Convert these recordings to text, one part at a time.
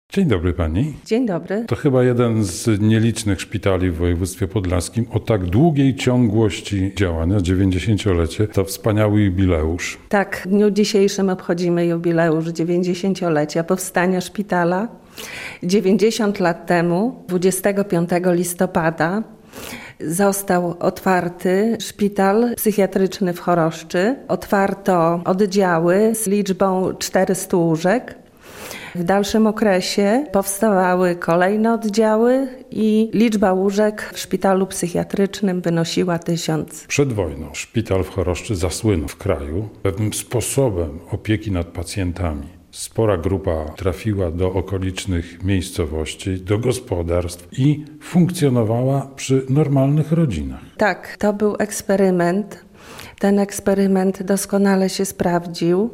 Dzień dobry pani. Dzień dobry. To chyba jeden z nielicznych szpitali w województwie podlaskim o tak długiej ciągłości działania, 90-lecie. To wspaniały jubileusz. Tak, w dniu dzisiejszym obchodzimy jubileusz 90-lecia powstania szpitala. 90 lat temu, 25 listopada, został otwarty szpital psychiatryczny w Choroszczy. Otwarto oddziały z liczbą 400 łóżek. W dalszym okresie powstawały kolejne oddziały i liczba łóżek w szpitalu psychiatrycznym wynosiła 1000. Przed wojną szpital w Choroszczy zasłynął w kraju pewnym sposobem opieki nad pacjentami. Spora grupa trafiła do okolicznych miejscowości, do gospodarstw i funkcjonowała przy normalnych rodzinach. Tak, to był eksperyment. Ten eksperyment doskonale się sprawdził.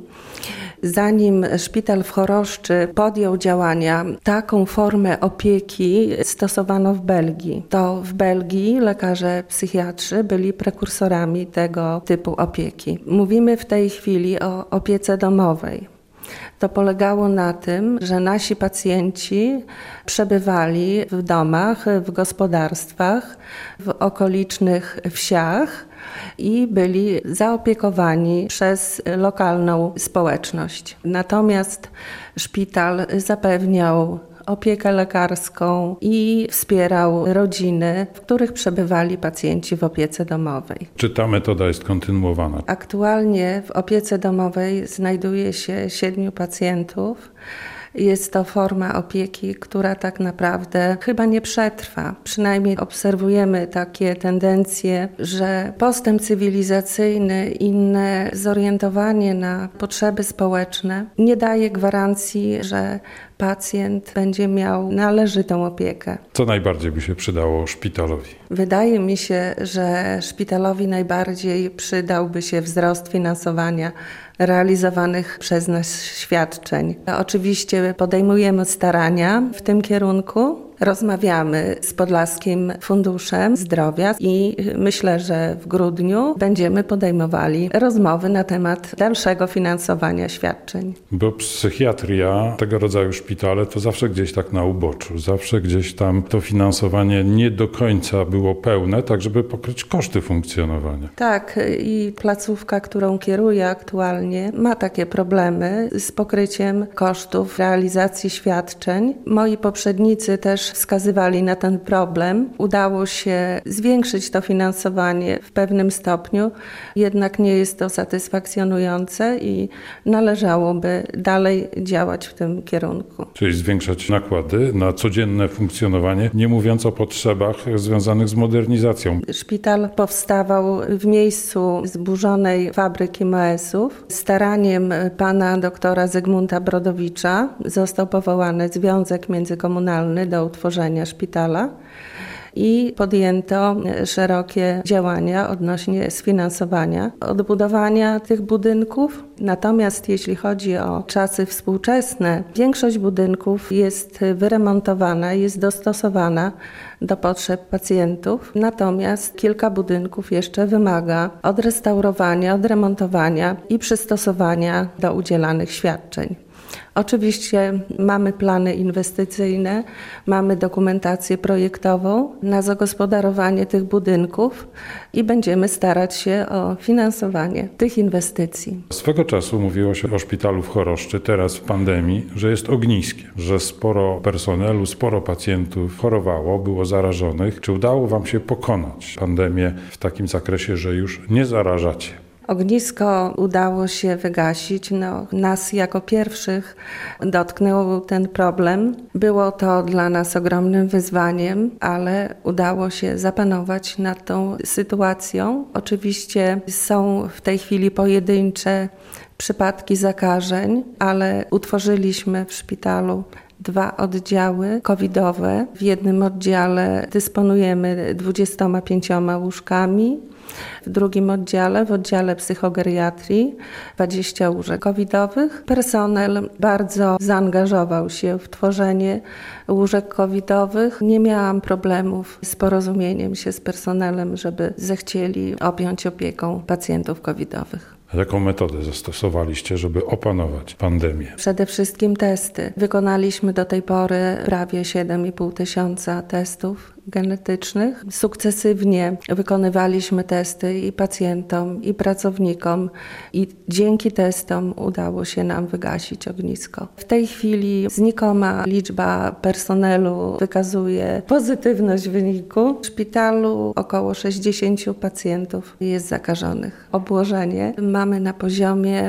Zanim szpital w Choroszczy podjął działania, taką formę opieki stosowano w Belgii. To w Belgii lekarze psychiatrzy byli prekursorami tego typu opieki. Mówimy w tej chwili o opiece domowej. To polegało na tym, że nasi pacjenci przebywali w domach, w gospodarstwach, w okolicznych wsiach i byli zaopiekowani przez lokalną społeczność. Natomiast szpital zapewniał opiekę lekarską i wspierał rodziny, w których przebywali pacjenci w opiece domowej. Czy ta metoda jest kontynuowana? Aktualnie w opiece domowej znajduje się 7 pacjentów. Jest to forma opieki, która tak naprawdę chyba nie przetrwa. Przynajmniej obserwujemy takie tendencje, że postęp cywilizacyjny, inne zorientowanie na potrzeby społeczne nie daje gwarancji, że pacjent będzie miał należytą opiekę. Co najbardziej by się przydało szpitalowi? Wydaje mi się, że szpitalowi najbardziej przydałby się wzrost finansowania realizowanych przez nas świadczeń. Oczywiście podejmujemy starania w tym kierunku. Rozmawiamy z Podlaskim Funduszem Zdrowia i myślę, że w grudniu będziemy podejmowali rozmowy na temat dalszego finansowania świadczeń. Bo psychiatria, tego rodzaju szpitale, to zawsze gdzieś tak na uboczu, zawsze gdzieś tam to finansowanie nie do końca było pełne, tak żeby pokryć koszty funkcjonowania. Tak, i placówka, którą kieruję aktualnie, ma takie problemy z pokryciem kosztów realizacji świadczeń. Moi poprzednicy też wskazywali na ten problem. Udało się zwiększyć to finansowanie w pewnym stopniu, jednak nie jest to satysfakcjonujące i należałoby dalej działać w tym kierunku. Czyli zwiększać nakłady na codzienne funkcjonowanie, nie mówiąc o potrzebach związanych z modernizacją. Szpital powstawał w miejscu zburzonej fabryki Moesów. Staraniem pana doktora Zygmunta Brodowicza został powołany Związek Międzykomunalny do utworzenia szpitala i podjęto szerokie działania odnośnie sfinansowania, odbudowania tych budynków. Natomiast jeśli chodzi o czasy współczesne, większość budynków jest wyremontowana, jest dostosowana do potrzeb pacjentów. Natomiast kilka budynków jeszcze wymaga odrestaurowania, odremontowania i przystosowania do udzielanych świadczeń. Oczywiście mamy plany inwestycyjne, mamy dokumentację projektową na zagospodarowanie tych budynków i będziemy starać się o finansowanie tych inwestycji. Swego czasu mówiło się o szpitalu w Choroszczy, teraz w pandemii, że jest ogniskie, że sporo personelu, sporo pacjentów chorowało, było zarażonych. Czy udało wam się pokonać pandemię w takim zakresie, że już nie zarażacie? Ognisko udało się wygasić. Nas jako pierwszych dotknął ten problem. Było to dla nas ogromnym wyzwaniem, ale udało się zapanować nad tą sytuacją. Oczywiście są w tej chwili pojedyncze przypadki zakażeń, ale utworzyliśmy w szpitalu 2 oddziały covidowe. W jednym oddziale dysponujemy 25 łóżkami. W drugim oddziale, w oddziale psychogeriatrii, 20 łóżek covidowych. Personel bardzo zaangażował się w tworzenie łóżek covidowych. Nie miałam problemów z porozumieniem się z personelem, żeby zechcieli objąć opieką pacjentów covidowych. Jaką metodę zastosowaliście, żeby opanować pandemię? Przede wszystkim testy. Wykonaliśmy do tej pory prawie 7,5 tysiąca testów genetycznych. Sukcesywnie wykonywaliśmy testy i pacjentom, i pracownikom i dzięki testom udało się nam wygasić ognisko. W tej chwili znikoma liczba personelu wykazuje pozytywność wyniku. W szpitalu około 60 pacjentów jest zakażonych. Obłożenie mamy na poziomie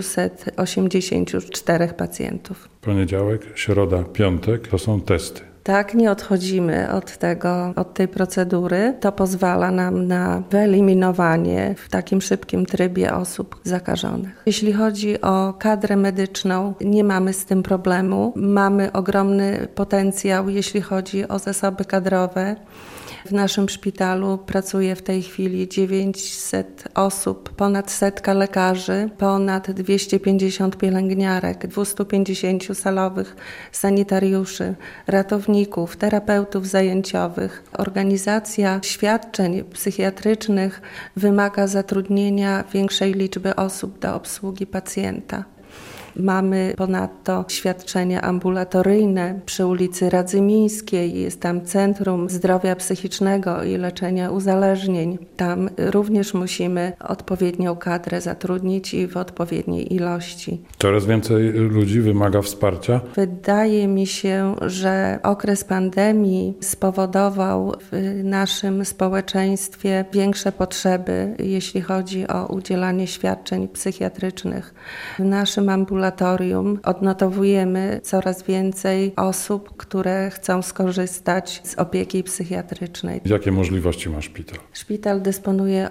584 pacjentów. Poniedziałek, środa, piątek to są testy. Tak, nie odchodzimy od tej procedury. To pozwala nam na wyeliminowanie w takim szybkim trybie osób zakażonych. Jeśli chodzi o kadrę medyczną, nie mamy z tym problemu. Mamy ogromny potencjał, jeśli chodzi o zasoby kadrowe. W naszym szpitalu pracuje w tej chwili 900 osób, ponad 100 lekarzy, ponad 250 pielęgniarek, 250 salowych sanitariuszy, ratowników, terapeutów zajęciowych. Organizacja świadczeń psychiatrycznych wymaga zatrudnienia większej liczby osób do obsługi pacjenta. Mamy ponadto świadczenia ambulatoryjne przy ulicy Radzymińskiej. Jest tam Centrum Zdrowia Psychicznego i Leczenia Uzależnień. Tam również musimy odpowiednią kadrę zatrudnić i w odpowiedniej ilości. Coraz więcej ludzi wymaga wsparcia. Wydaje mi się, że okres pandemii spowodował w naszym społeczeństwie większe potrzeby, jeśli chodzi o udzielanie świadczeń psychiatrycznych. W naszym ambulatorium odnotowujemy coraz więcej osób, które chcą skorzystać z opieki psychiatrycznej. Jakie możliwości ma szpital? Szpital dysponuje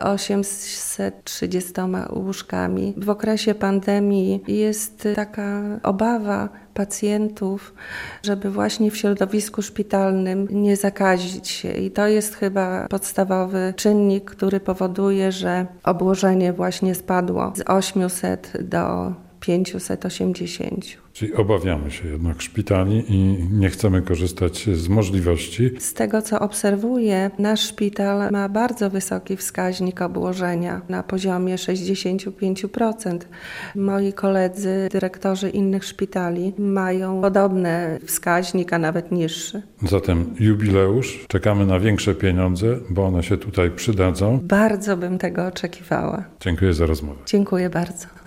830 łóżkami. W okresie pandemii jest taka obawa pacjentów, żeby właśnie w środowisku szpitalnym nie zakazić się. I to jest chyba podstawowy czynnik, który powoduje, że obłożenie właśnie spadło z 800 do 580. Czyli obawiamy się jednak szpitali i nie chcemy korzystać z możliwości. Z tego, co obserwuję, nasz szpital ma bardzo wysoki wskaźnik obłożenia na poziomie 65%. Moi koledzy, dyrektorzy innych szpitali mają podobny wskaźnik, a nawet niższy. Zatem jubileusz, czekamy na większe pieniądze, bo one się tutaj przydadzą. Bardzo bym tego oczekiwała. Dziękuję za rozmowę. Dziękuję bardzo.